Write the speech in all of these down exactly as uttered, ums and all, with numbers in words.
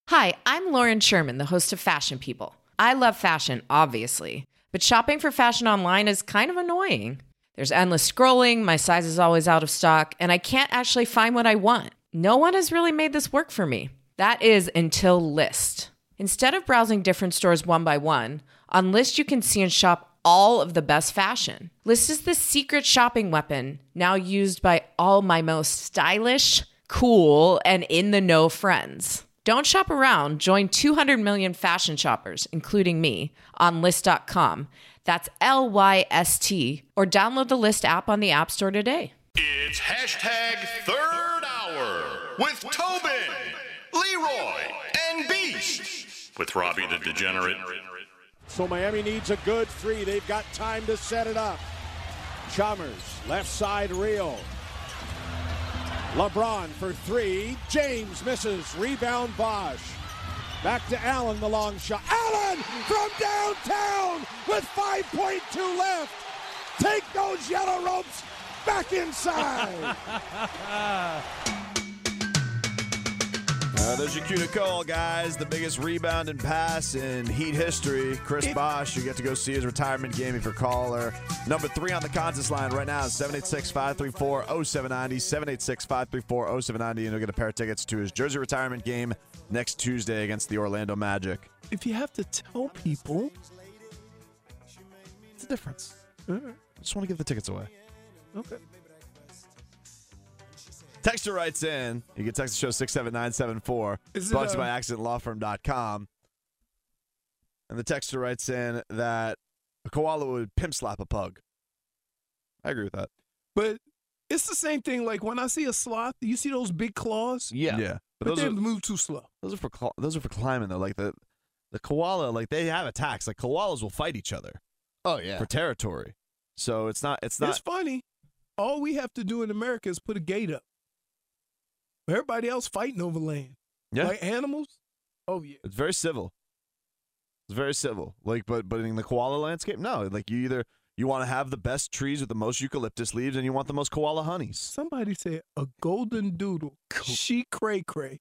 Hi, I'm Lauren Sherman, the host of Fashion People. I love fashion, obviously, but shopping for fashion online is kind of annoying. There's endless scrolling, my size is always out of stock, and I can't actually find what I want. No one has really made this work for me. That is until Lyst. Instead of browsing different stores one by one, on Lyst you can see and shop all of the best fashion. Lyst is the secret shopping weapon, now used by all my most stylish, cool, and in-the-know friends. Don't shop around. Join two hundred million fashion shoppers, including me, on Lyst dot com. That's L Y S T. Or download the Lyst app on the App Store today. It's hashtag third hour with Tobin, Leroy, and Beast. With Robbie the Degenerate. So Miami needs a good three. They've got time to set it up. Chalmers, left side Rio. LeBron for three. James misses. Rebound Bosch. Back to Allen, the long shot. Allen from downtown with five point two left. Take those yellow ropes back inside. Uh, there's your cue to call, guys. The biggest rebound and pass in Heat history. Chris it, Bosh, you get to go see his retirement game if you're a caller. Number three on the contest line right now is seven eight six, five three four, oh seven nine oh, seven eight six, five three four, oh seven nine oh, and you'll get a pair of tickets to his Jersey retirement game next Tuesday against the Orlando Magic. If you have to tell people, it's a difference. I just want to give the tickets away. Okay. Texter writes in. You can text the show six seven nine seven four. Is brought it, to you uh, by accident law firm dot com. And the texter writes in that a koala would pimp slap a pug. I agree with that. But it's the same thing. Like when I see a sloth, you see those big claws? Yeah. Yeah. But, but they are, move too slow. Those are for those are for climbing though. Like the the koala, like they have attacks. Like koalas will fight each other. Oh yeah. For territory. So it's not. It's not. It's funny. All we have to do in America is put a gate up. Everybody else fighting over land. Yeah. Like animals? Oh, yeah. It's very civil. It's very civil. Like, but but in the koala landscape, no. Like, you either you want to have the best trees with the most eucalyptus leaves, and you want the most koala honeys. Somebody said a golden doodle. She cray cray.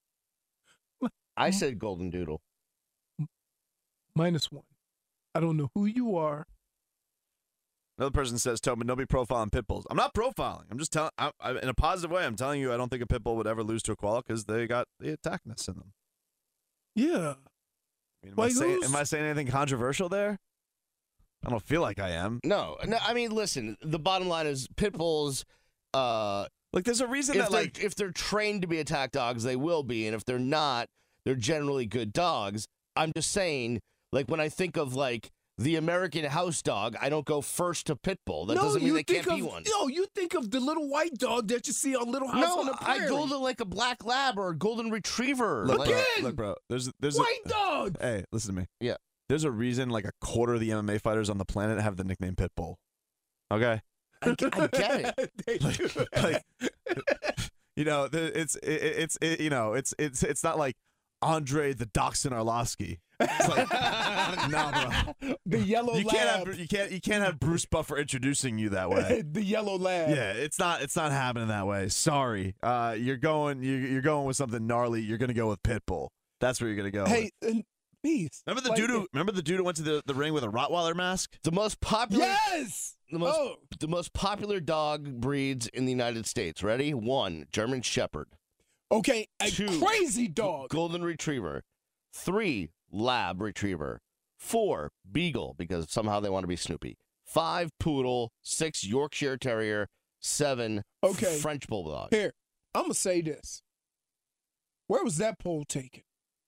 I said golden doodle. Minus one. I don't know who you are. Another person says, Tobin, don't be profiling pit bulls. I'm not profiling. I'm just telling, I, I, in a positive way, I'm telling you I don't think a pit bull would ever lose to a koala because they got the attackness in them. Yeah. I mean, am, I saying, am I saying anything controversial there? I don't feel like I am. No. no I mean, listen, the bottom line is pit bulls, uh, like, there's a reason if that, like, if they're trained to be attack dogs, they will be. And if they're not, they're generally good dogs. I'm just saying, like, when I think of, like, the American house dog, I don't go first to pit bull. That no, doesn't mean they can't of, be one. No, you think of the little white dog that you see on Little House no, on the Prairie. I go to like a black lab or a golden retriever. Look, like, bro, look, bro. There's, there's white a, dog. Hey, listen to me. Yeah. There's a reason like a quarter of the M M A fighters on the planet have the nickname pit bull. Okay. I, I get it. like, like, you know, it's it, it's it, you know, it's it's it's not like Andre the Dachshund Arlovsky. It's like, nah, bro. The yellow you lab. Can't have, you can't you can't have Bruce Buffer introducing you that way. The yellow lab. Yeah, it's not it's not happening that way. Sorry. Uh, you're going you you're going with something gnarly. You're gonna go with Pitbull. That's where you're gonna go. Hey, with. and Beast. Remember the like, dude who remember the dude who went to the, the ring with a Rottweiler mask? The most popular Yes. The most oh. the most popular dog breeds in the United States. Ready? One, German Shepherd. Okay, a Two, crazy dog. Golden Retriever. Three, Lab Retriever. Four, Beagle, because somehow they want to be Snoopy. Five, Poodle. Six, Yorkshire Terrier. Seven, okay. French Bulldog. Here, I'm going to say this. Where was that poll taken?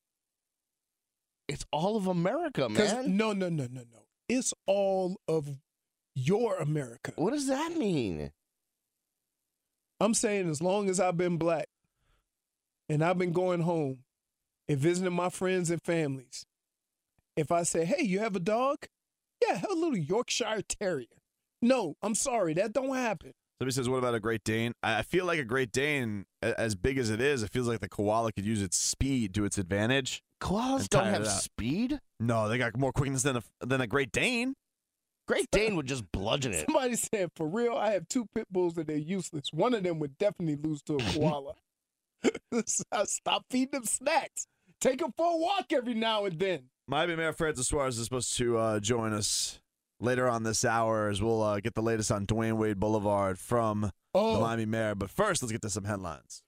It's all of America, man. No, no, no, no, no. It's all of your America. What does that mean? I'm saying as long as I've been black and I've been going home and visiting my friends and families, if I say, hey, you have a dog? Yeah, have a little Yorkshire Terrier. No, I'm sorry. That don't happen. Somebody says, what about a Great Dane? I feel like a Great Dane, as big as it is, it feels like the koala could use its speed to its advantage. Koalas don't have speed? No, they got more quickness than a, than a Great Dane. Great Dane would just bludgeon it. Somebody said, for real, I have two pit bulls and they're useless. One of them would definitely lose to a koala. Stop feeding them snacks. take him for a walk every now and then. Miami Mayor Francis Suarez is supposed to uh, join us later on this hour as we'll uh, get the latest on Dwayne Wade Boulevard from Oh. the Miami Mayor. But first, let's get to some headlines.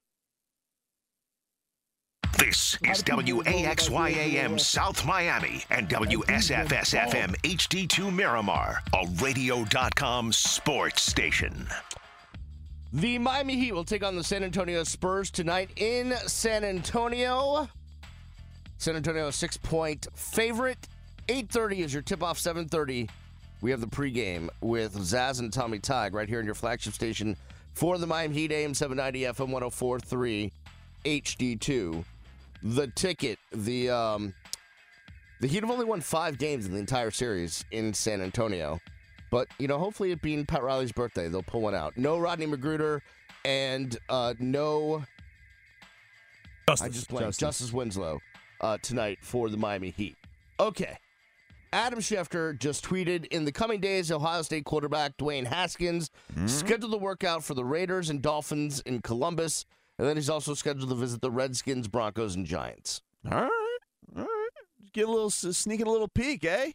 This is W A X Y A M South Miami and W S F S F M H D two Miramar, a radio dot com sports station. The Miami Heat will take on the San Antonio Spurs tonight in San Antonio. San Antonio, a six-point favorite. eight thirty is your tip-off. seven thirty, we have the pregame with Zaz and Tommy Tig right here in your flagship station for the Miami Heat, A M seven ninety, F M one oh four point three, H D two. The ticket, the um, the Heat have only won five games in the entire series in San Antonio. But, you know, hopefully it being Pat Riley's birthday, they'll pull one out. No Rodney Magruder and uh, no... Justice. I just blanked. Justice. Justice Winslow uh, tonight for the Miami Heat. Okay. Adam Schefter just tweeted, in the coming days, Ohio State quarterback Dwayne Haskins mm-hmm. scheduled to work out for the Raiders and Dolphins in Columbus, and then he's also scheduled to visit the Redskins, Broncos, and Giants. All right. All right. Get a little, sneaking a little peek, eh?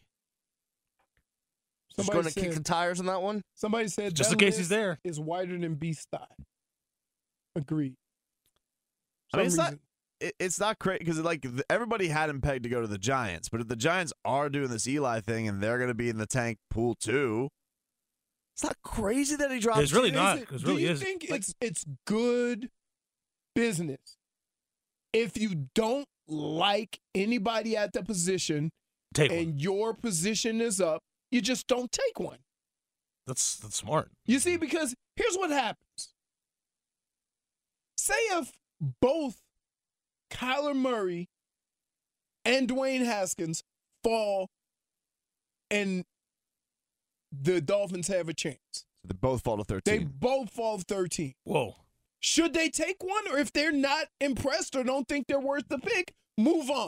Just Somebody going to said- kick the tires on that one? Somebody said Just that in case list he's there. is wider than Beast style. Agreed. I mean, it's Some not, reason. it, it's not crazy because like th- everybody had him pegged to go to the Giants, but if the Giants are doing this Eli thing and they're going to be in the tank pool too, it's not crazy that he dropped. It's really Is not. it- It Do really you is. think it's it's good business if you don't like anybody at the position Take one. and your position is up, you just don't take one. That's that's smart. You see, because here's what happens. Say if both Kyler Murray and Dwayne Haskins fall and the Dolphins have a chance. They both fall to They thirteen. both fall thirteen. Whoa. Should they take one? Or if they're not impressed or don't think they're worth the pick, move on.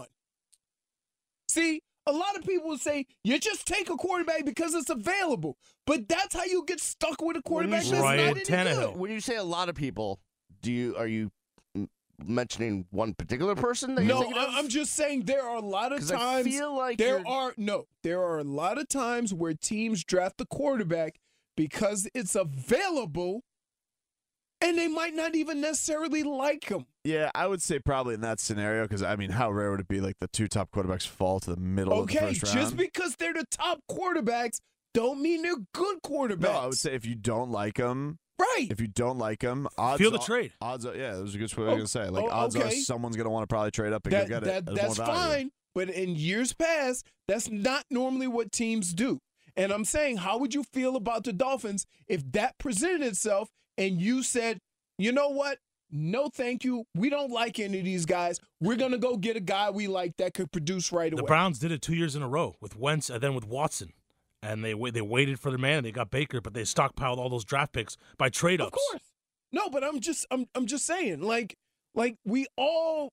See, a lot of people will say, you just take a quarterback because it's available. But that's how you get stuck with a quarterback that's Ryan not any Tannehill. good. When you say a lot of people, do you are you m- mentioning one particular person? That you're No, thinking of? I- I'm just saying there are a lot of 'Cause I times. feel like there you're- are no, there are a lot of times where teams draft the quarterback because it's available, and they might not even necessarily like him. Yeah, I would say probably in that scenario because I mean, how rare would it be like the two top quarterbacks fall to the middle Okay, of the first round? just because they're the top quarterbacks don't mean they're good quarterbacks. No, I would say if you don't like them, right. if you don't like them, odds Feel the are- trade. Odds are, yeah, that was a good way Oh, to say. Like oh, odds are okay. someone's gonna want to probably trade up and that, go get that, it. There's that's more value. fine. But in years past, that's not normally what teams do. And I'm saying, how would you feel about the Dolphins if that presented itself and you said, you know what? No, thank you. We don't like any of these guys. We're going to go get a guy we like that could produce right The away. Browns did it two years in a row with Wentz and then with Watson. And they wa- they waited for their man and they got Baker, but they stockpiled all those draft picks by trade ups. Of course. No, but I'm just I'm I'm just saying, like, like we all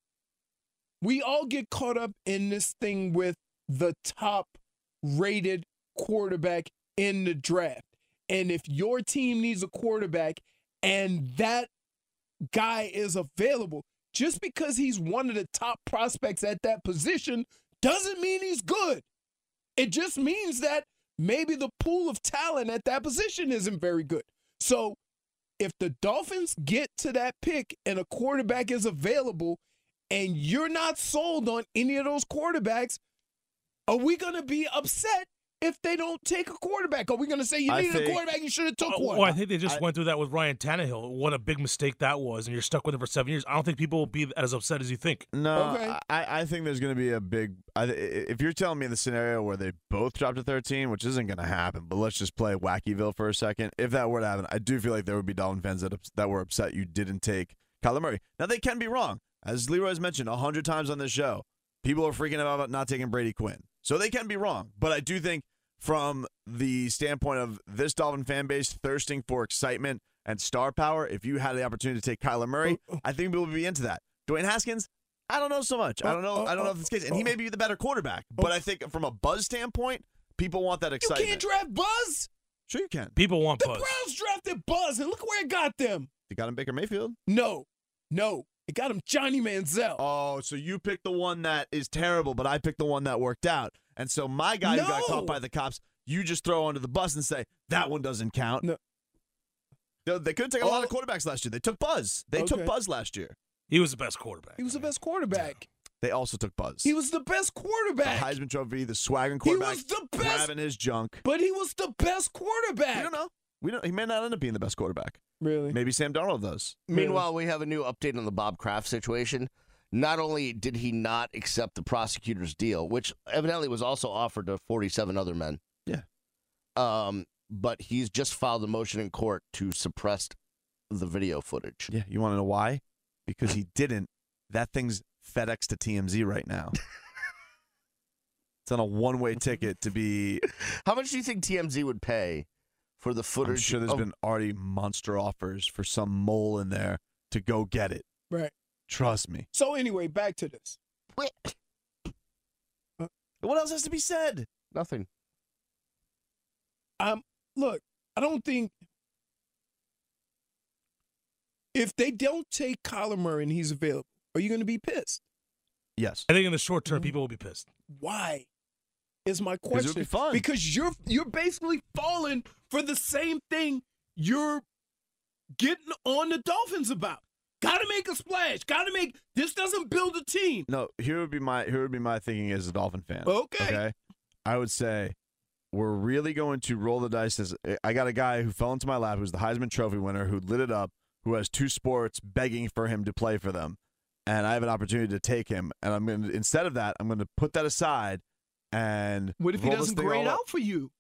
we all get caught up in this thing with the top rated quarterback in the draft. And if your team needs a quarterback and that guy is available, just because he's one of the top prospects at that position doesn't mean he's good. It just means that maybe the pool of talent at that position isn't very good. So if the Dolphins get to that pick and a quarterback is available and you're not sold on any of those quarterbacks, are we going to be upset if they don't take a quarterback? Are we going to say you I needed think- a quarterback, you should have took Oh, one? well, I think they just I- went through that with Ryan Tannehill. What a big mistake that was, and you're stuck with him for seven years. I don't think people will be as upset as you think. No, Okay. I, I think there's going to be a big. I, if you're telling me the scenario where they both drop to thirteen, which isn't going to happen, but let's just play Wackyville for a second. If that were to happen, I do feel like there would be Dolphin fans that ups- that were upset you didn't take Kyler Murray. Now they can be wrong, as Leroy's mentioned a hundred times on this show. People are freaking out about not taking Brady Quinn, so they can be wrong. But I do think, from the standpoint of this Dolphin fan base thirsting for excitement and star power, if you had the opportunity to take Kyler Murray, I think people would be into that. Dwayne Haskins, I don't know so much. I don't know. I don't know if it's the case, and he may be the better quarterback. But I think from a buzz standpoint, people want that you excitement. can't draft Buzz. Sure, you can. People want The buzz. Browns drafted Buzz, and look where it got them. You got him, Baker Mayfield. No, no. It got him Johnny Manziel. Oh, so you picked the one that is terrible, but I picked the one that worked out. And so my guy no. who got caught by the cops, you just throw under the bus and say, that one doesn't count. No. They, they couldn't take a oh. lot of quarterbacks last year. They took Buzz. They okay. took Buzz last year. He was the best quarterback. He was the best quarterback. They also took Buzz. He was the best quarterback. The Heisman Trophy, the swaggering quarterback. He was the best. Grabbing his junk. But he was the best quarterback. We don't know. We don't. He may not end up being the best quarterback. Really? Maybe Sam Darnold does. Meanwhile, we have a new update on the Bob Kraft situation. Not only did he not accept the prosecutor's deal, which evidently was also offered to forty-seven other men. Yeah. Um, but he's just filed a motion in court to suppress the video footage. Yeah. You want to know why? Because he didn't. That thing's FedEx to T M Z right now. It's on a one-way ticket to be. How much do you think T M Z would pay for the footage? I'm sure there's of- been already monster offers for some mole in there to go get it. Right. Trust me. So anyway, back to this. Wait. What else has to be said? Nothing. Um, look, I don't think if they don't take Kyler Murray and he's available, are you going to be pissed? Yes. I think in the short term, people will be pissed. Why? Is my Because it question. would be fun. Because you're you're basically falling for the same thing you're getting on the Dolphins about. Got to make a splash. Got to make this doesn't build a team. No, here would be my here would be my thinking as a Dolphin fan. Okay. Okay. I would say we're really going to roll the dice. As I got a guy who fell into my lap, who's the Heisman Trophy winner, who lit it up, who has two sports begging for him to play for them, and I have an opportunity to take him. And I'm going to instead of that, I'm going to put that aside. And what if he roll this doesn't thing grade all up. out for you?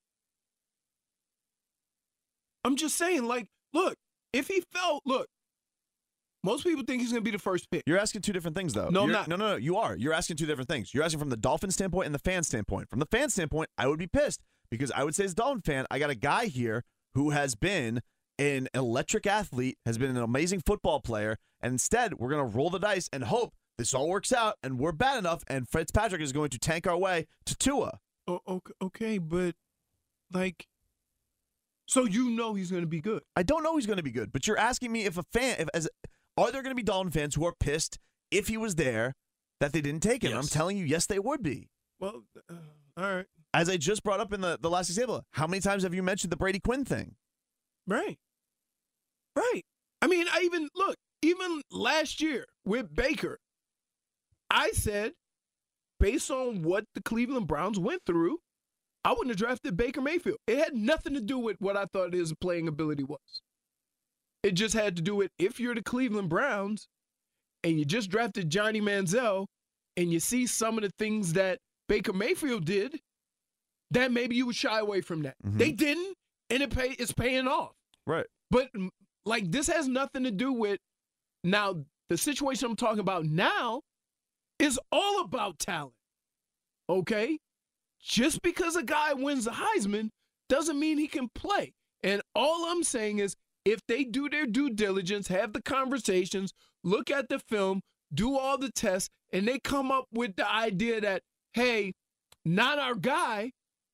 I'm just saying, like, look, if he felt, look, most people think he's going to be the first pick. You're asking two different things, though. No, I'm You're- not. No, no, no. You are. You're asking two different things. You're asking from the Dolphin standpoint and the fan standpoint. From the fan standpoint, I would be pissed because I would say as a Dolphin fan, I got a guy here who has been an electric athlete, has been an amazing football player, and instead we're going to roll the dice and hope this all works out and we're bad enough and Fitzpatrick is going to tank our way to Tua. Oh, okay, okay, but, like, so you know he's going to be good. I don't know he's going to be good, but you're asking me if a fan, if as are there going to be Dolphin fans who are pissed if he was there that they didn't take him? Yes. I'm telling you, yes, they would be. Well, uh, all right. As I just brought up in the, the last example, how many times have you mentioned the Brady Quinn thing? Right. Right. I mean, I even, look, even last year with Baker, I said, based on what the Cleveland Browns went through, I wouldn't have drafted Baker Mayfield. It had nothing to do with what I thought his playing ability was. It just had to do with if you're the Cleveland Browns and you just drafted Johnny Manziel and you see some of the things that Baker Mayfield did, then maybe you would shy away from that. Mhm. They didn't, and it pay, it's paying off. Right. But, mm, like, this has nothing to do with, now, the situation I'm talking about now is all about talent, okay? Just because a guy wins the Heisman doesn't mean he can play. And all I'm saying is if they do their due diligence, have the conversations, look at the film, do all the tests, and they come up with the idea that, hey, not our guy,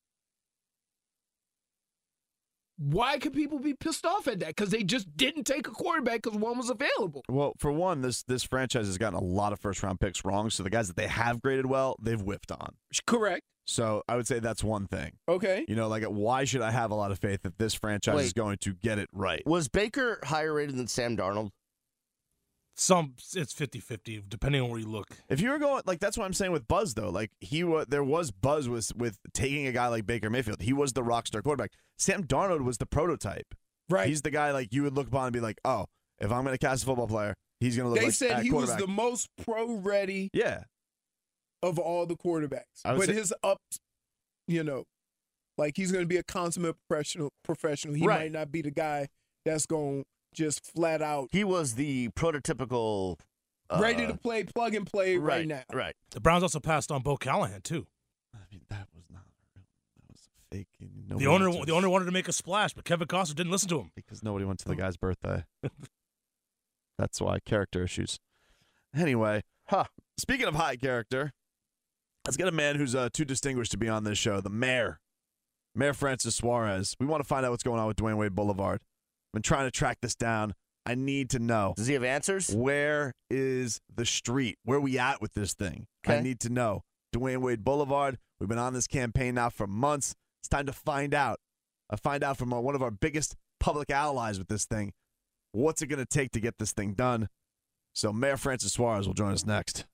why could people be pissed off at that? Because they just didn't take a quarterback because one was available. Well, for one, this this franchise has gotten a lot of first round picks wrong. So the guys that they have graded well, they've whiffed on. Correct. So I would say that's one thing. Okay. You know, like why should I have a lot of faith that this franchise Wait. is going to get it right? Was Baker higher rated than Sam Darnold? Some it's fifty-fifty, depending on where you look. If you were going like that's what I'm saying with Buzz though. Like he was, there was buzz with with taking a guy like Baker Mayfield. He was the rock star quarterback. Sam Darnold was the prototype. Right. He's the guy like you would look upon and be like, oh, if I'm going to cast a football player, he's going to look They like said that he was quarterback. the most pro-ready Yeah. of all the quarterbacks. I would But say- his ups, you know, like he's going to be a consummate professional. Professional. He Right. might not be the guy that's going to just flat out He was the prototypical. Uh, ready to play, plug and play right, right now. Right. The Browns also passed on Bo Callahan too. I mean, that was not real. That was fake. and The nobody owner, went to- the owner wanted to make a splash, but Kevin Costner didn't listen to him. because nobody went to the guy's birthday. That's why character issues. Anyway, Huh. speaking of high character, let's get a man who's uh, too distinguished to be on this show, the mayor, Mayor Francis Suarez. We want to find out what's going on with Dwayne Wade Boulevard. I've been trying to track this down. I need to know. Does he have answers? Where is the street? Where are we at with this thing? I Okay. need to know. Dwayne Wade Boulevard. We've been on this campaign now for months. It's time to find out. I find out from our, one of our biggest public allies with this thing. What's it going to take to get this thing done? So Mayor Francis Suarez will join us next.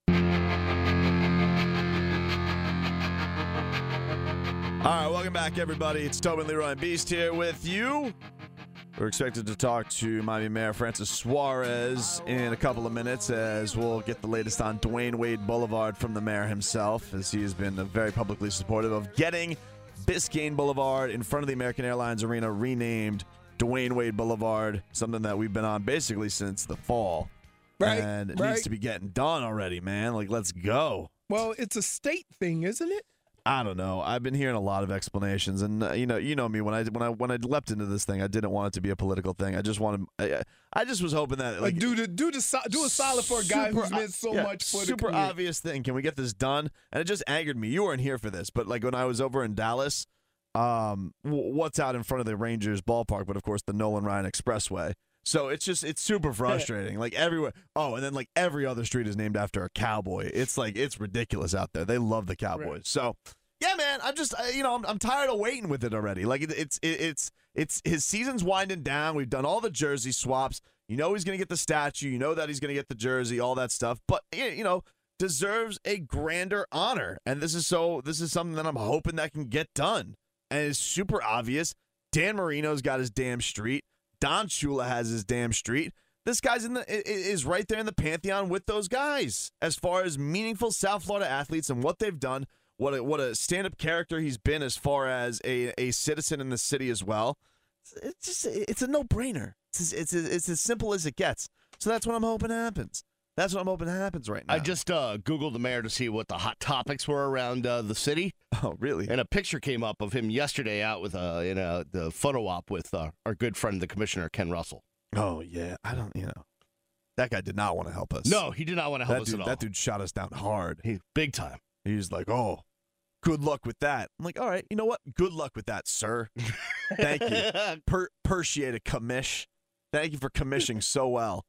All right, welcome back, everybody. It's Tobin, Leroy, and Beast here with you. We're expected to talk to Miami Mayor Francis Suarez in a couple of minutes as we'll get the latest on Dwayne Wade Boulevard from the mayor himself, as he has been very publicly supportive of getting Biscayne Boulevard in front of the American Airlines Arena renamed Dwayne Wade Boulevard, something that we've been on basically since the fall. Right, And it right. needs to be getting done already, man. Like, let's go. Well, it's a state thing, isn't it? I don't know. I've been hearing a lot of explanations, and uh, you know, you know me. When I when I when I leapt into this thing, I didn't want it to be a political thing. I just wanted. I, I just was hoping that Like, like do the do the so- do a solid for a guy super who's meant so o- yeah, much for the super community. obvious thing. Can we get this done? And it just angered me. You weren't here for this, but like when I was over in Dallas, um, w- what's out in front of the Rangers ballpark? But of course, the Nolan Ryan Expressway. So it's just it's super frustrating. Like everywhere. Oh, and then like every other street is named after a cowboy. It's like it's ridiculous out there. They love the Cowboys. Right. So. Yeah, man. I'm just, uh, you know, I'm, I'm tired of waiting with it already. Like it, it's, it, it's, it's his season's winding down. We've done all the jersey swaps. You know, he's gonna get the statue. You know that he's gonna get the jersey, all that stuff. But you know, deserves a grander honor. And this is so. This is something that I'm hoping that can get done. And it's super obvious. Dan Marino's got his damn street. Don Shula has his damn street. This guy's in the is right there in the pantheon with those guys as far as meaningful South Florida athletes and what they've done. What a, what a stand-up character he's been as far as a, a citizen in the city as well. It's just it's a no-brainer. It's, it's, it's as simple as it gets. So that's what I'm hoping happens. That's what I'm hoping happens right now. I just uh, Googled the mayor to see what the hot topics were around uh, the city. Oh, really? And a picture came up of him yesterday out with uh, in a, the photo op with uh, our good friend, the commissioner, Ken Russell. Oh, yeah. I don't, you know. That guy did not want to help us. No, he did not want to help that us dude, at all. That dude shot us down hard. He big time. He was like, oh, good luck with that. I'm like, all right, you know what? Good luck with that, sir. Thank you. Per- appreciate it, commish. Thank you for commissioning so well.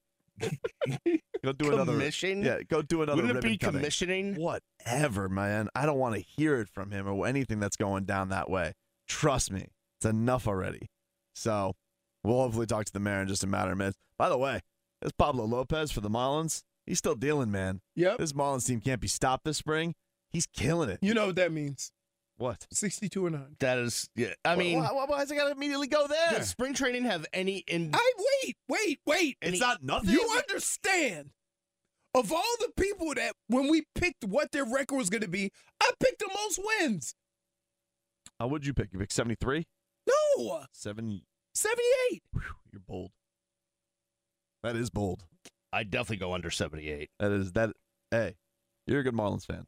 Go do another. Commission? Yeah, go do another Wouldn't it ribbon be cutting. commissioning? Whatever, man. I don't want to hear it from him or anything that's going down that way. Trust me, it's enough already. So we'll hopefully talk to the mayor in just a matter of minutes. By the way, there's Pablo Lopez for the Marlins. He's still dealing, man. Yep. This Marlins team can't be stopped this spring. He's killing it. You know what that means? What? sixty-two and nine. That is, yeah. I mean, why, why, why has it got to immediately go there? does spring training have any in? I wait, wait, wait. It's not nothing. You understand? Of all the people that, when we picked what their record was going to be, I picked the most wins. How would you pick? You pick seventy-three? No, Seven. seventy-eight. Whew, you're bold. That is bold. I'd definitely go under seventy-eight. That is that. Hey, you're a good Marlins fan.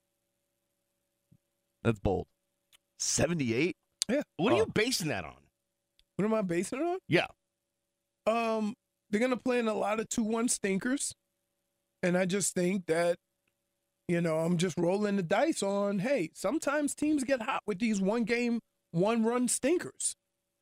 That's bold. seventy-eight? Yeah. What are Oh. you basing that on? What am I basing it on? Yeah. Um, they're gonna play in a lot of two one stinkers, and I just think that, you know, I'm just rolling the dice on. Hey, sometimes teams get hot with these one game, one run stinkers.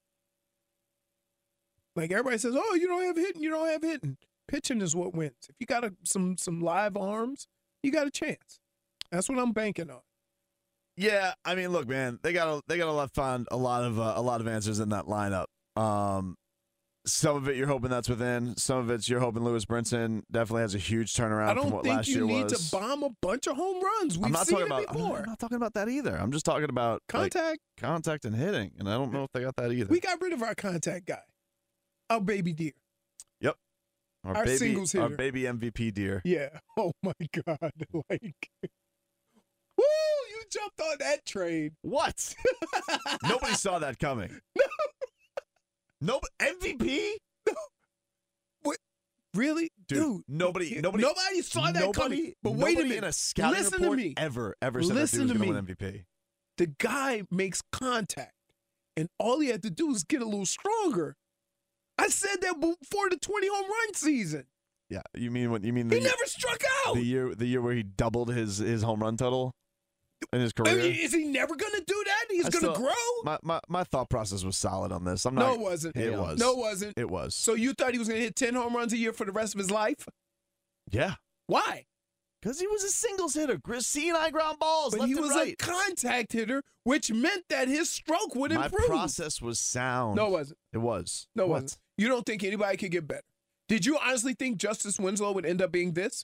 Like everybody says, oh, you don't have hitting, you don't have hitting. Pitching is what wins. If you got a, some some live arms, you got a chance. That's what I'm banking on. Yeah, I mean, look, man, they got they got to find a lot of uh, a lot of answers in that lineup. Um, some of it you're hoping that's within. Some of it's you're hoping Lewis Brinson definitely has a huge turnaround I from don't what think last you year need was. to bomb a bunch of home runs. We've I'm not seen talking it about. before. I'm not talking about that either. I'm just talking about like, Contact. contact and hitting, and I don't know if they got that either. We got rid of our contact guy, our baby deer. Yep, our, our baby, singles our hitter. baby M V P deer. Yeah. Oh my God. Like, woo! You jumped on that train. What? Nobody saw that coming. No, M V P. Really, Dude, dude? nobody, nobody, nobody saw that nobody, coming. But wait a nobody minute. in a scouting Listen report to me. ever, ever said Listen that dude was to going to me. win M V P. The guy makes contact, and all he had to do is get a little stronger. I said that before the twenty home run season. Yeah, you mean what? You mean the He never struck out. the year the year where he doubled his his home run total? in his I career. mean, is he never going to do that? He's I going to still- grow? My, my my thought process was solid on this. I'm No, not. it wasn't. It was. No, it wasn't. It was. So you thought he was going to hit ten home runs a year for the rest of his life? Yeah. Why? Because he was a singles hitter. Seeing eye ground balls. But left he and was right. a contact hitter, which meant that his stroke would My improve. process was sound. No, it wasn't. It was. No, it What? wasn't. You don't think anybody could get better? Did you honestly think Justice Winslow would end up being this?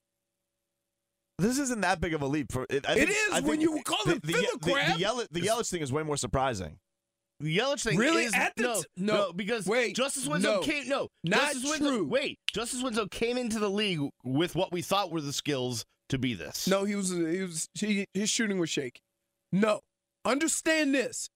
This isn't that big of a leap. For it, I It think, is I when think you call the, it the, filler the, crap. the, Yelich, the Yelich thing is way more surprising. The Yelich thing Really? is At the no, t- no. no, because Wait, Justice Winslow no. came no, Not Justice Winslow, true. Wait, Justice Winslow came into the league with what we thought were the skills to be this. No, he was. He was. He, his shooting was shaky. No, understand this.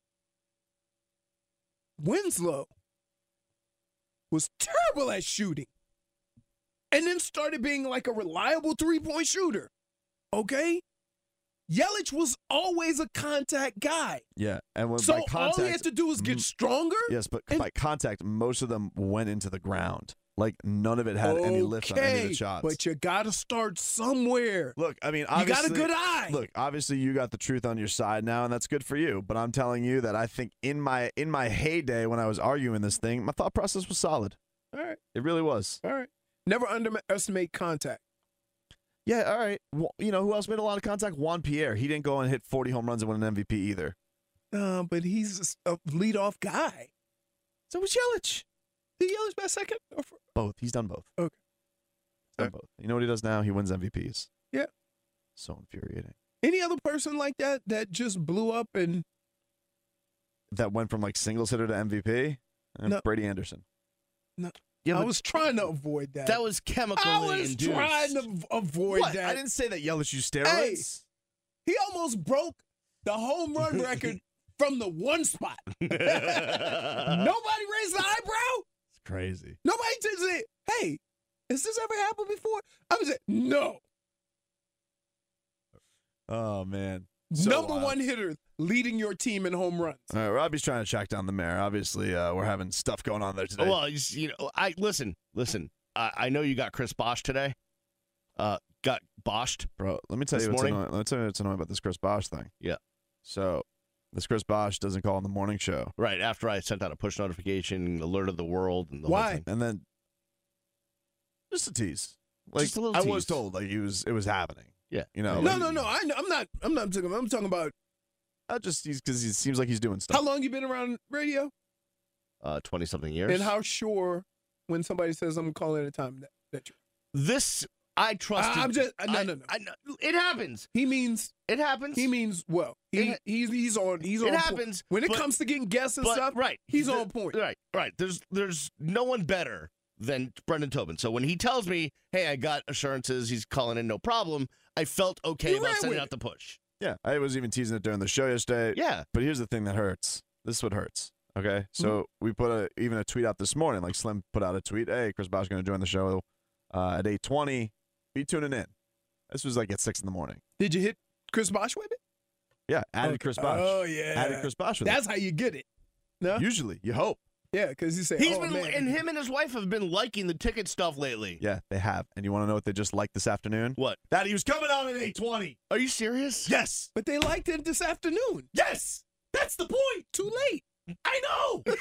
Winslow was terrible at shooting, and then started being like a reliable three-point shooter. Okay, Yelich was always a contact guy. Yeah, and when So by contact, all he had to do was get mm, stronger. Yes, but and- by contact, most of them went into the ground. Like none of it had any lift on any of Okay, the shots. but you got to start somewhere. Look, I mean, You got a obviously, good eye. Look, obviously, you got the truth on your side now, and that's good for you. But I'm telling you that I think in my in my heyday when I was arguing this thing, my thought process was solid. All right, It really was. all right. Never underestimate contact. Yeah, all right. Well, you know who else made a lot of contact? Juan Pierre. He didn't go and hit forty home runs and win an M V P either. Uh, but he's a leadoff guy. So was Yelich. Did Yelich bat second? Or for, Both. He's done both. Okay. He's done both. You know what he does now? He wins M V Ps. Yeah. So infuriating. any other person like that that just blew up and That went from like singles hitter to M V P? Uh, No. Brady Anderson. no. Yeah, I but was trying to avoid that. that was chemically I was induced. trying to v- avoid What? that. I didn't say that Yelich used Hey. steroids. He almost broke the home run record from the one spot. Nobody raised the eyebrow. It's crazy. Nobody just said, "Hey, has this ever happened before?" I was like, "No." Oh man. So Number wild. one hitter leading your team in home runs. All right, Robbie's trying to track down the mayor. Obviously, uh, we're having stuff going on there today. Well, you s- you know, I listen, listen. I, I know you got Chris Bosch today. Uh, got Boshed. Bro, let me tell This you what's morning? annoying. Let me tell you what's annoying about this Chris Bosch thing. Yeah. So, this Chris Bosch doesn't call on the morning show, Right after I sent out a push notification, alerted the world, and the whole Why? thing. and then just a tease. Like Just a little I was tease. told, like he was, it was happening. Yeah. You know. No, like, no, no. I, I'm not. I'm not talking. I'm talking about I just because he seems like he's doing stuff. how long you been around radio Uh, twenty something years. and how sure when somebody says I'm calling at a time that, that you. this I trusted. I'm just- no, I- no, no. I know- it happens. He means It happens. he means well. He, It- he's he's on. He's it on. point. happens, when it but- comes to getting guests and but, stuff. right. He's The- on point. Right, right. There's there's no one better than Brendan Tobin. So when he tells me, "Hey, I got assurances, he's calling in, no problem," I felt okay You about ran sending with out it. the push. Yeah, I was even teasing it during the show yesterday. Yeah. But here's the thing that hurts. This is what hurts. Okay, so Mm-hmm. we put a, even a tweet out this morning. Like Slim put out a tweet. Hey, Chris Bosch going to join the show uh, at eight twenty. Be tuning in. This was like at six in the morning. Did you hit Chris Bosch with it? Yeah, added Okay. Chris Bosch. Oh yeah. Added Chris Bosch with That's how you get it. No. it. Usually, you hope. Yeah, because he said, He's "Oh been man." and him and his wife have been liking the ticket stuff lately. Yeah, they have. And you want to know what they just liked this afternoon? What? That he was coming on at eight twenty. Are you serious? Yes. But they liked it this afternoon. Yes. That's the point. Too late. I know.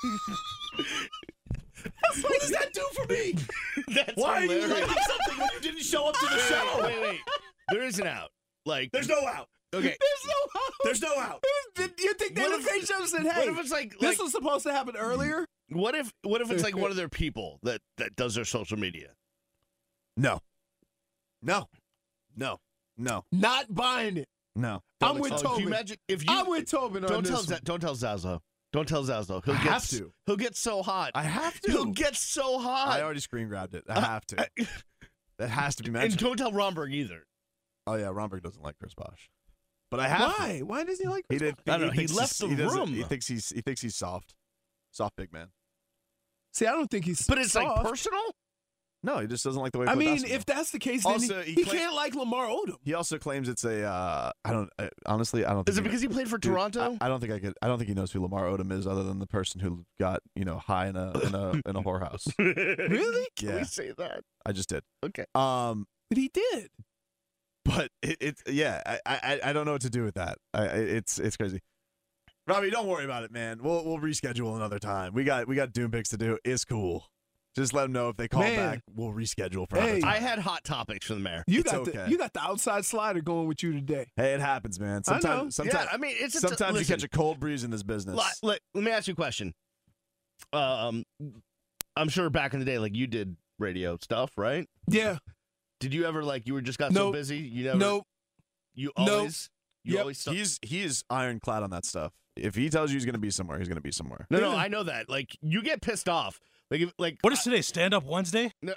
what does that do for me? That's Why are you hilarious. liking something when you didn't show up to the Wait, show? wait, wait. There is an out. Like There's no out. okay. There's no hope. There's no out. You think they What would if- face up and said, What "Hey, if it's like, this like was supposed to happen earlier"? what if what if it's like one of their people that that does their social media? No. No. No. No. Not buying it. No. I'm Don't with Oh, accept- can Tobin. you imagine if you I'm with Tobin on don't this tell one. Za- don't tell Zazo. Don't tell Zazo. He'll I get have s- to. He'll get so hot. I have He'll to. get so hot. I already screen grabbed it. I have to. That has to be and mentioned. don't tell Romberg either. Oh yeah, Romberg doesn't like Chris Bosch, but I have to. Why? Why does he like He Chris did. Bosch? I don't know, he thinks left he's- the he doesn't- room. He thinks he's. He thinks he's soft. Soft big man. See, I don't think he's But it's soft. like personal. No, he just doesn't like the way. he I played mean, basketball. if that's the case, then Also, he, he he play- can't like Lamar Odom. he also claims it's a. Uh, I don't. I, honestly, I don't. Think Is it because he played for Dude, Toronto? I, I don't think I could. I don't think he knows who Lamar Odom is, other than the person who got you know high in a in a in a whorehouse. Really? Can Yeah. we say that? I just did. Okay. Um, But he did. but it, it's yeah, I, I I don't know what to do with that. I, it's it's crazy. Robbie, don't worry about it, man. We'll we'll reschedule another time. We got we got Doom picks to do. It's cool. Just let them know if they call Man. back. We'll reschedule for Hey. another time. I had hot topics for the mayor. You It's got okay. the you got the outside slider going with you today. Hey, it happens, man. I know. Sometimes sometimes yeah, I mean, it's a sometimes listen, you catch a cold breeze in this business. Li- Let, let me ask you a question. Um, I'm sure back in the day, like you did radio stuff, right? Yeah. Did you ever like you were just got so Nope. busy? You never. Nope. You Nope. always. You Yep. always. Stuck. He's he's ironclad on that stuff. If he tells you he's going to be somewhere, he's going to be somewhere. No, no, I know that. Like you get pissed off. Like, if, like What is today? Stand Up Wednesday? No,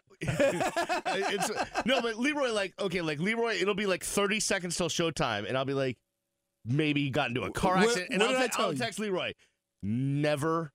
it's, no, but Leroy, like, okay, like Leroy, it'll be like thirty seconds till showtime, and I'll be like, maybe he got into a car What- accident, and what I'll, did I te- tell I'll you? text Leroy, never,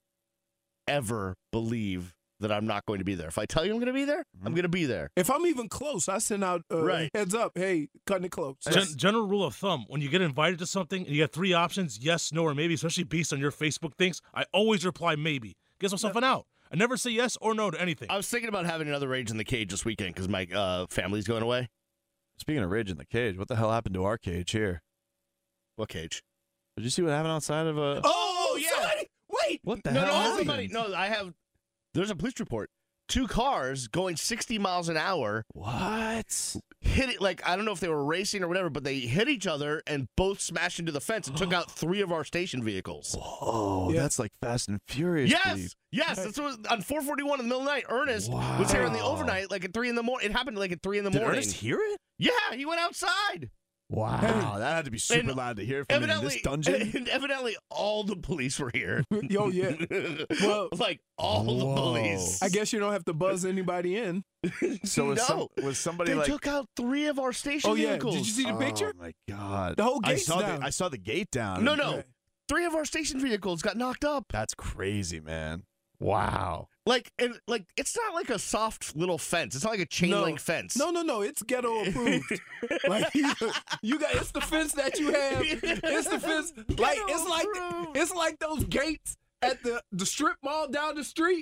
ever believe that I'm not going to be there. If I tell you I'm going to be there, I'm going to be there. If I'm even close, I send out uh, Right. heads up. Hey, cutting it close. Gen- general rule of thumb: when you get invited to something and you have three options, yes, no, or maybe, especially based on your Facebook things, I always reply maybe. Gives myself an out. I never say yes or no to anything. I was thinking about having another Rage in the Cage this weekend because my uh, family's going away. Speaking of Rage in the Cage, what the hell happened to our cage here? What cage? Did you see what happened outside of a? Oh, yeah. somebody- wait. What the No, hell no, happened? somebody, no, I have, there's a police report. Two cars going sixty miles an hour What? hit it, like, I don't know if they were racing or whatever, but they hit each other and both smashed into the fence and took out three of our station vehicles. Oh, Yeah. that's like Fast and Furious. Yes, Steve. yes. That's what, on four forty-one in the middle of the night, Ernest was here in the overnight, like at three in the morning. It happened like at three in the Did morning. Ernest hear it? Yeah, he went outside. Wow, that had to be super And loud to hear from in Evidently, this dungeon. and evidently, all the police were here. Yo, yeah. Well, like all the Whoa. police. I guess you don't have to buzz anybody in. So was, no, some, was somebody they like? took out three of our station Oh, yeah. vehicles. Did you see the picture? Oh my god! The whole I gate's saw down. The, I saw the gate down. No, no. Right. Three of our station vehicles got knocked up. That's crazy, man. Wow. Like, and like, it's not like a soft little fence. It's not like a chain No. link fence. No, no, no. It's ghetto approved. Like you, you got it's the fence that you have. It's the fence. Like it's like approved. it's like those gates at the the strip mall down the street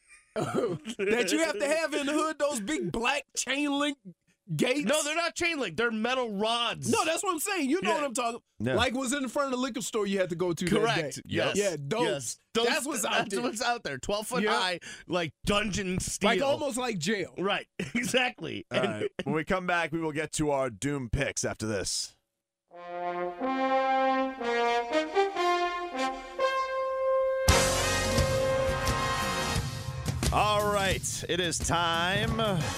that you have to have in the hood. Those big black chain link gates. No, they're not chain link. They're metal rods. No, that's what I'm saying. You know Yeah. what I'm talking. Yeah. Like was in the front of the liquor store you had to go to. correct. That day. Yes. Yeah, those. Yes. Those- That's what's out that's there. what's out there. Twelve foot Yeah. high, like dungeon steel. Like almost like jail. Right. Exactly. All And- right. When we come back, we will get to our Doom picks after this. All right, it is time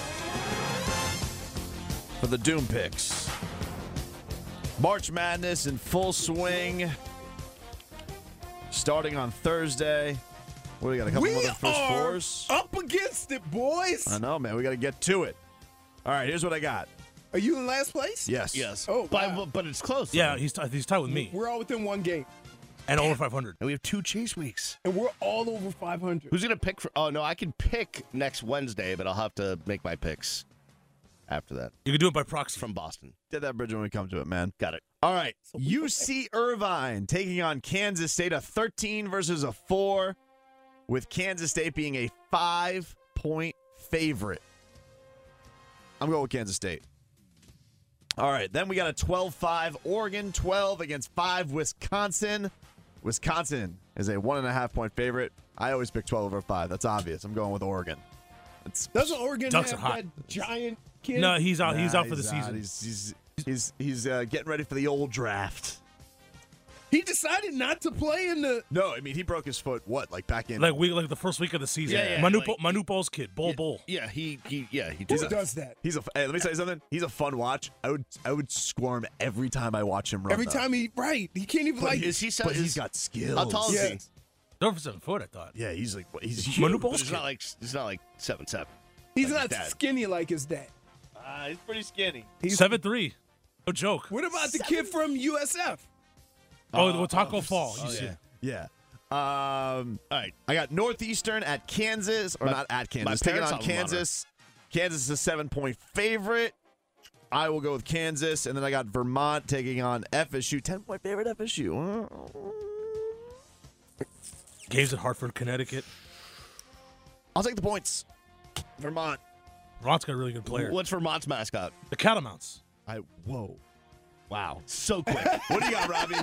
for the Doom picks. March Madness in full swing, starting on Thursday. What do we got? A couple We other first are fours. up against it, boys. I know, man. We got to get to it. All right, here's what I got. Are you in last place? Yes. yes. Oh, but, wow. but it's close. Yeah, though. he's t- he's tied with me We're all within one game, and over five hundred. And we have two chase weeks. and we're all over five hundred. Who's gonna pick for? Oh no, I can pick next Wednesday, but I'll have to make my picks after that You can do it by proxy. from Boston. Get that bridge when we come to it, man. Got it. All right. U C Irvine taking on Kansas State, a thirteen versus a four, with Kansas State being a five-point favorite. I'm going with Kansas State. All right. Then we got a twelve five Oregon, twelve against five Wisconsin. Wisconsin is a one and a half point favorite. I always pick twelve over five. That's obvious. I'm going with Oregon. It's, Doesn't Oregon Ducks have are hot. that giant kid? No, he's out. He's Nah, out for the he's season. He's he's he's, he's uh, getting ready for the old draft. He decided not to play in the. No, I mean he broke his foot. What, like back in? Like we like the first week of the season. Yeah, yeah, Manu, like- Manu Ball's kid, Bull yeah, Bull. Yeah, he he yeah he Who did. does that? He's a. Hey, let me tell you something. He's a fun watch. I would I would squirm every time I watch him run. Every though. time he right, he can't even But like. he- Is he? but is- he's got skills. How tall is Yeah. he? They're over seven foot, I thought. Yeah, he's like he's Manu huge. But Ball's it's kid. not like it's not like seven seven. he's like not his dad. skinny like his dad. Uh, he's pretty skinny. He's Seven three. No joke. What about the kid from U S F? Oh, the Taco Fall. You see. Yeah. Um. All right. I got Northeastern at Kansas, or My- not at my Kansas. Taking parents' on alma mater. Kansas. Kansas is a seven-point favorite. I will go with Kansas, and then I got Vermont taking on F S U. ten-point favorite F S U. Games at Hartford, Connecticut. I'll take the points. Vermont. Vermont's got a really good player. What's Vermont's mascot? The Catamounts. I whoa. Wow. So quick. What do you got, Robbie?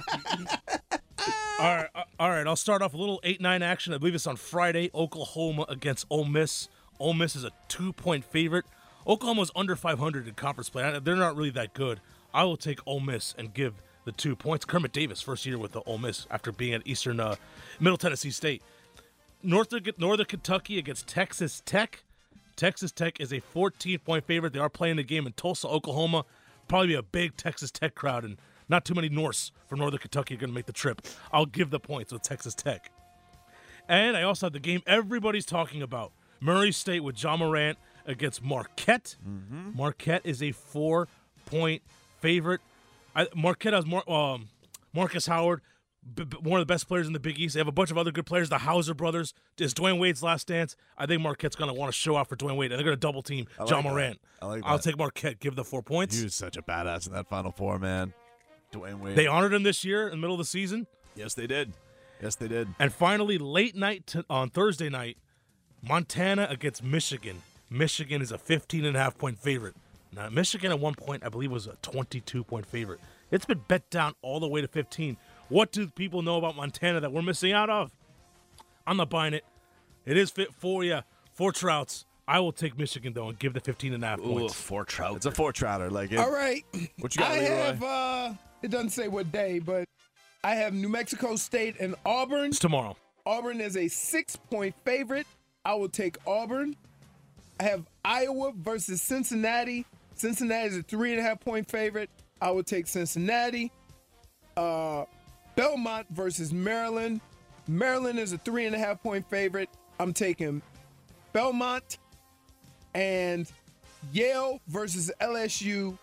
All right, uh, all right. I'll start off a little eight nine action. I believe it's on Friday. Oklahoma against Ole Miss. Ole Miss is a two-point favorite. Oklahoma's under five hundred in conference play. They're not really that good. I will take Ole Miss and give the two points. Kermit Davis, first year with the Ole Miss after being at Eastern uh, Middle Tennessee State. Northern, Northern Kentucky against Texas Tech. Texas Tech is a fourteen-point favorite. They are playing the game in Tulsa, Oklahoma. Probably be a big Texas Tech crowd, and not too many Norse from Northern Kentucky are going to make the trip. I'll give the points with Texas Tech. And I also have the game everybody's talking about. Murray State with John Morant against Marquette. Mm-hmm. Marquette is a four-point favorite. I, Marquette has Mar- um, Marcus Howard, b- b- one of the best players in the Big East. They have a bunch of other good players. The Hauser brothers. It's Dwayne Wade's last dance. I think Marquette's going to want to show out for Dwayne Wade, and they're going to double-team I like John that. Morant. I like I'll that. take Marquette. Give the four points. He was such a badass in that Final Four, man. Dwayne Wade. They honored him this year in the middle of the season. Yes, they did. Yes, they did. And finally, late night to, on Thursday night, Montana against Michigan. Michigan is a fifteen and a half point favorite. Now, Michigan at one point, I believe, was a twenty-two point favorite. It's been bet down all the way to fifteen. What do people know about Montana that we're missing out of? I'm not buying it. It is fit for you. Four Trouts. I will take Michigan, though, and give the fifteen and a half Ooh, points. four trout. It's a four trouter. Like it, All right. What you got, I Leroy? have, uh, it doesn't say what day, but I have New Mexico State and Auburn. It's tomorrow. Auburn is a six-point favorite. I will take Auburn. I have Iowa versus Cincinnati. Cincinnati is a three-and-a-half-point favorite. I will take Cincinnati. Uh, Belmont versus Maryland. Maryland is a three-and-a-half-point favorite. I'm taking Belmont. And Yale versus L S U.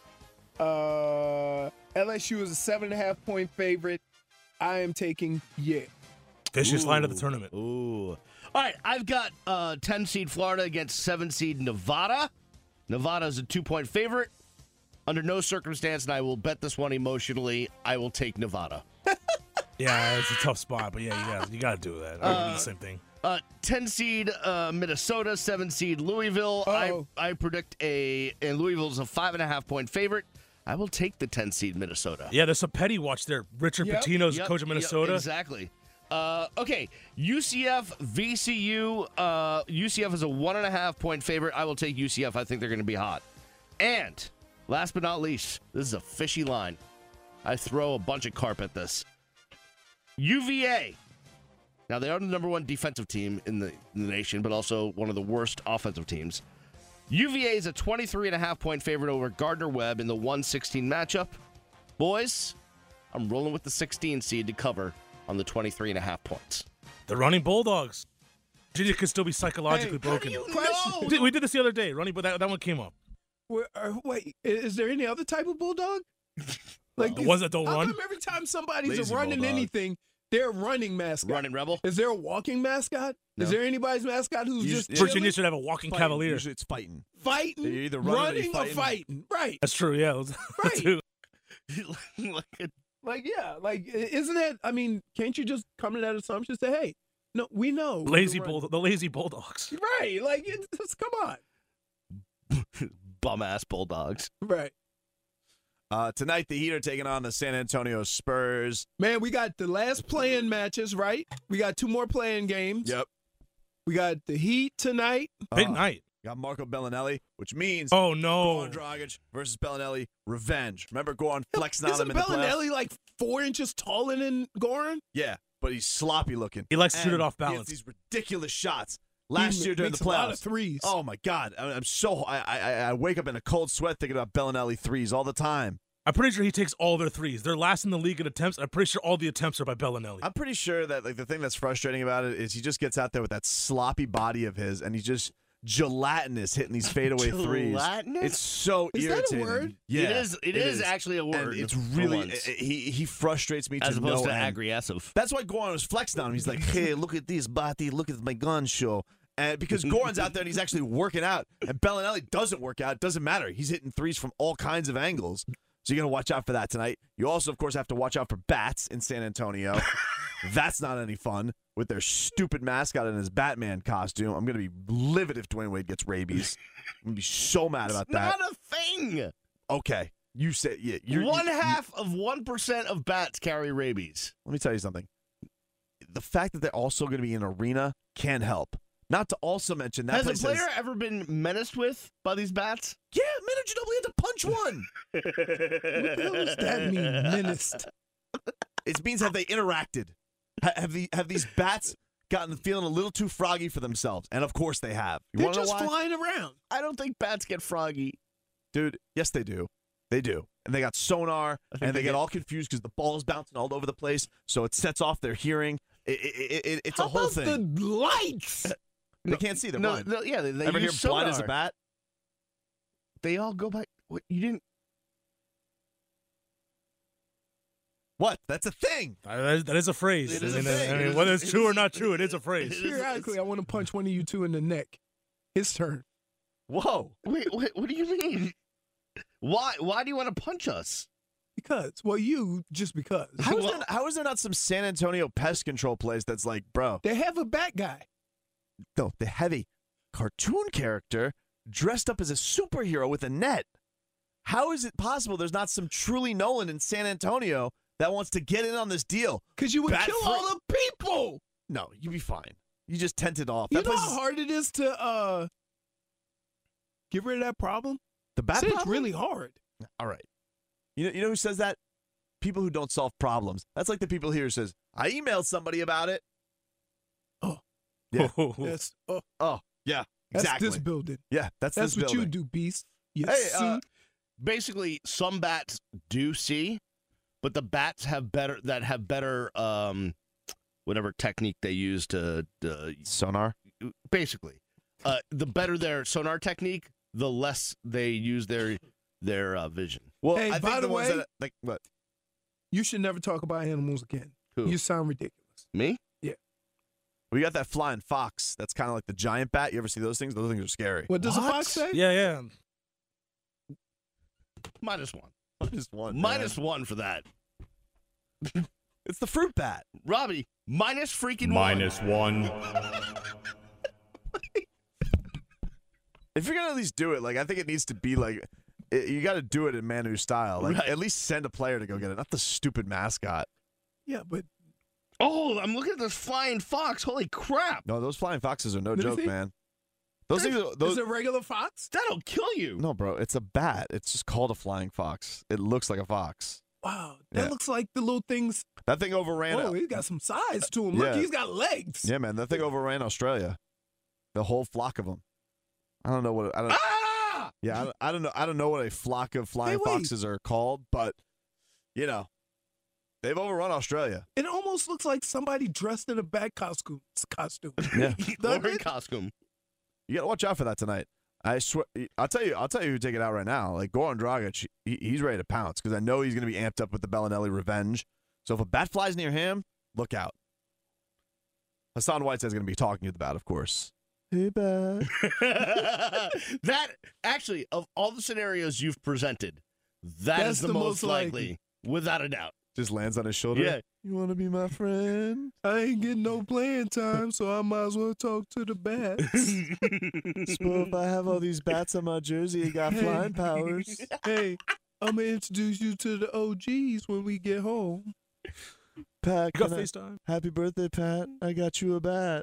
Uh, L S U is a seven-and-a-half-point favorite. I am taking Yale. Fishiest line of the tournament. Ooh. All right, I've got uh, ten seed Florida against seven seed Nevada. Nevada is a two-point favorite. Under no circumstance, and I will bet this one emotionally, I will take Nevada. Yeah, it's a tough spot, but yeah, you got you got to do that. I would do the same thing. Uh, ten seed uh, Minnesota, seven seed Louisville. I, Uh-oh. I predict a, and Louisville's a five and a half point favorite. I will take the ten seed Minnesota. Yeah, there's some petty watch there. Richard Yep. Pitino's Yep, coach of yep, Minnesota. exactly. Uh, okay, U C F, V C U. Uh, U C F is a one and a half point favorite. I will take U C F. I think they're going to be hot. And last but not least, this is a fishy line. I throw a bunch of carp at this. U V A. Now, they are the number one defensive team in the, in the nation, but also one of the worst offensive teams. U V A is a twenty-three and a half point favorite over Gardner-Webb in the one sixteen matchup. Boys, I'm rolling with the sixteen seed to cover on the twenty-three and a half points. The Running Bulldogs. Virginia could still be psychologically Hey, how broken. do you know? We did, we did this the other day, Running, but that, that one came up. Wait, uh, wait, is there any other type of bulldog? Like Uh, ones that don't how run? come every time somebody's Lazy a running bulldog. anything, they're a running mascot? Running Rebel? Is there a walking mascot? No. Is there anybody's mascot who's You just just- Virginia chilling, should have a walking Fighting. cavalier. Usually it's fighting. fighting, You're either running or running you're or fighting. fighting? Right, That's true, yeah. Those- Right. two. Like a- like yeah, like i- isn't that? I mean, can't you just come to that assumption? Say, hey, no, we know Lazy you're running. bull, the lazy bulldogs. Right, like it's, it's, come on, bum ass Bulldogs. right, Uh, tonight, the Heat are taking on the San Antonio Spurs. man. We got the last playing matches, right? We got two more playing games. Yep. We got the Heat tonight. Big Uh, night. Got Marco Bellinelli, which means Oh, no. Goran Dragic versus Bellinelli, revenge. Remember Goran flexing on Isn't him in the playoffs? Bellinelli like four inches taller than Goran? Yeah, but he's sloppy looking. He likes to shoot it And off he has balance. these ridiculous shots. Last He year during makes the a lot playoffs. of threes. Oh my God, I- I'm so I, I I wake up in a cold sweat thinking about Bellinelli threes all the time. I'm pretty sure he takes all their threes. They're last in the league in attempts. I'm pretty sure all the attempts are by Bellinelli. I'm pretty sure that like the thing that's frustrating about it is he just gets out there with that sloppy body of his, and he's just gelatinous hitting these fadeaway threes. Gelatinous? It's so Is that a irritating. word? Yeah, it is. It is, actually a And word. it's for really once, he he frustrates me as to opposed no to end. aggressive. That's why Goran was flexing on him. He's like, "Hey, look at this body. Look at my gun show." And because Goran's out there and he's actually working out, and Bellinelli doesn't work out, it doesn't matter. He's hitting threes from all kinds of angles. So you're going to watch out for that tonight. You also, of course, have to watch out for bats in San Antonio. That's not any fun with their stupid mascot in his Batman costume. I'm going to be livid if Dwayne Wade gets rabies. I'm going to be so mad about that. Not a thing. Okay. You said yeah. You're, One you, half of one percent of bats carry rabies. Let me tell you something. The fact that they're also going to be in an arena can help. Not to also mention that Has a place player has, ever been menaced with by these bats? yeah, Manu Ginobili had to punch one. What the hell does that mean, menaced? It means have they interacted? Ha- have the have these bats gotten feeling a little too froggy for themselves? And of course they have. You They're wanna know just why? flying around. I don't think bats get froggy. Dude, yes they do. They do. And they got sonar, I think and they, they get get- all confused because the ball's bouncing all over the place, so it sets off their hearing. It, it, it, it's How a whole about thing. the lights? They can't see. They're No, blind. no, yeah, they, they Ever hear use blind as a sonar. bat? They all go by. What, you didn't. What? That's a thing. Uh, that is- that is a phrase. It is I a mean, thing. I mean, It is- whether it's it true or is- not true, it is a phrase. it is- Periodically, I want to punch one of you two in the neck. His turn. Whoa. Wait, wait, what do you mean? Why? Why do you want to punch us? Because. Well, you, just because. How is, Well- there, how is there not some San Antonio pest control place that's like, bro, They have a bat guy. no, the heavy cartoon character dressed up as a superhero with a net? How is it possible there's not some truly Nolan in San Antonio that wants to get in on this deal? Because you would Bat kill free- all the people. No, you'd be fine. You just tented off. You That know place how is- hard it is to uh get rid of that problem? the bat Say it's problem? really hard. All right. You know, you know who says that? People who don't solve problems. That's like the people here who says, I emailed somebody about it. Yeah. That's oh, Oh, yeah, that's exactly. this building. yeah, that's, That's this what you building. do, beast. You Hey, suit. uh, basically, some bats do see, but the bats have better that have better um, whatever technique they use to uh, Sonar? basically, uh, the better their sonar technique, the less they use their their uh, vision. Well, Hey, I think by the, the ones way- that, like, what? You should never talk about animals again. Who? You sound ridiculous. Me? We got that flying fox. That's kind of like the giant bat. You ever see those things? Those things are scary. What does a What? fox say? Yeah, yeah. Minus one. Minus one. Minus man. one for that. It's the fruit bat. Robbie, minus freaking Minus one. If you're gonna at least do it, like I think it needs to be like it, you got to do it in Manu style. Like Right. at least send a player to go get it, not the stupid mascot. Yeah, but one. Oh, I'm looking at this flying fox. Holy crap. No, those flying foxes are no Let me joke, see. man. Those things. Are, those is it a regular fox? That'll kill you. no, bro. It's a bat. It's just called a flying fox. It looks like a fox. Wow, that Yeah. looks like the little things. That thing overran. Oh, he's got some size to him. Look, Yeah. he's got legs. Yeah, man. That thing overran Australia. The whole flock of them. I don't know what. I don't. Ah! Yeah, I don't, I don't know. I don't know what a flock of flying Hey, wait. foxes are called, but you know, they've overrun Australia. It almost looks like somebody dressed in a bat costume. Costume. Yeah, Or Doesn't in it? costume. you gotta watch out for that tonight. I swear. I'll tell you. I'll tell you who take it out right now. Like Goran Dragic, he, he's ready to pounce because I know he's gonna be amped up with the Bellinelli revenge. So if a bat flies near him, look out. Hassan Whiteside's gonna be talking to the bat, of course. Hey, bat. That actually, of all the scenarios you've presented, that That's is the, the most most likely, without a doubt. Just lands on his shoulder. Yeah. You want to be my friend? I ain't getting no playing time, so I might as well talk to the bats. Well, if I have all these bats on my jersey, it got Hey. flying powers. Hey, I'm gonna introduce you to the O Gs when we get home. Pat, Got can I- FaceTime. happy birthday, Pat. I got you a bat.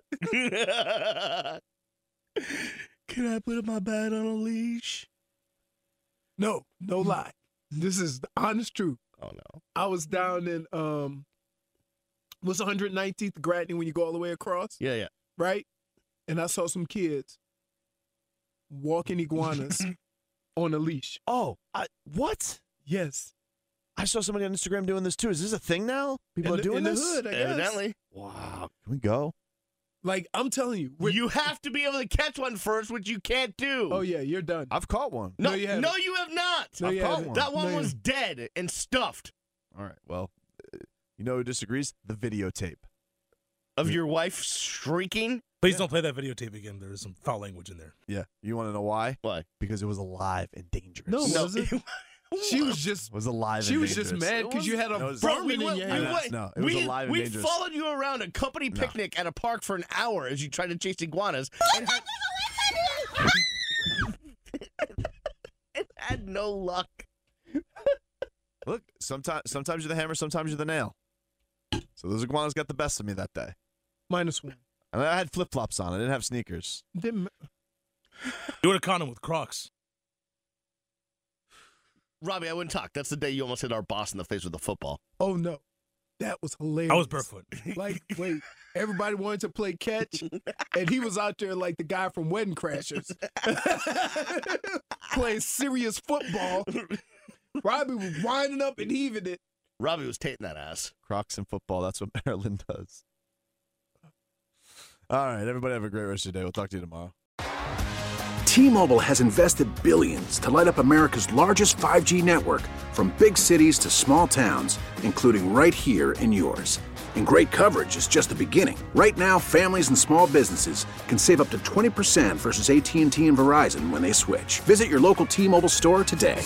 Can I put my bat on a leash? No, no lie. This is the honest truth. Oh no. I was down in um, what's one hundred nineteenth Gratney when you go all the way across, Yeah, yeah. right? And I saw some kids walking iguanas on a leash. Oh, I, what? Yes, I saw somebody on Instagram doing this too. Is this a thing now? People in are the, doing in this? the hood. I guess. Evidently. Wow. Can we go? Like I'm telling you, we're- You have to be able to catch one first, which you can't do. Oh yeah, you're done. I've caught one. No, No, you haven't. no, you have not. No, I've you caught haven't. one. That one No, you was haven't. dead and stuffed. All right. Well, uh, you know who disagrees? The videotape. Of your wife shrieking? Please don't play that videotape again. There is some foul language in there. Yeah. You want to know why? Why? Because it was alive and dangerous. No, No. was it? She was just It was alive she and was just dangerous. mad because you had a No, it's- Bro, vermin we in went, your we hand. No, went, no, it was we, alive and we dangerous. followed you around a company No. picnic at a park for an hour as you tried to chase iguanas. And had, it had no luck. Look, sometimes sometimes you're the hammer, sometimes you're the nail. So those iguanas got the best of me that day. Minus one. And I had flip flops on. I didn't have sneakers. Didn't. You would have caught him with Crocs. Robbie, I wouldn't talk. That's the day you almost hit our boss in the face with a football. Oh no, that was hilarious. I was barefoot. Like, wait, everybody wanted to play catch, and he was out there like the guy from Wedding Crashers, playing serious football. Robbie was winding up and heaving it. Robbie was taking that ass. Crocs and football. That's what Maryland does. All right, everybody have a great rest of your day. We'll talk to you tomorrow. T-Mobile has invested billions to light up America's largest five G network, from big cities to small towns, including right here in yours. And great coverage is just the beginning. Right now, families and small businesses can save up to twenty percent versus A T and T and Verizon when they switch. Visit your local T-Mobile store today.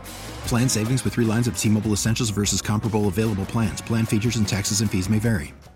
Plan savings with three lines of T-Mobile Essentials versus comparable available plans. Plan features and taxes and fees may vary.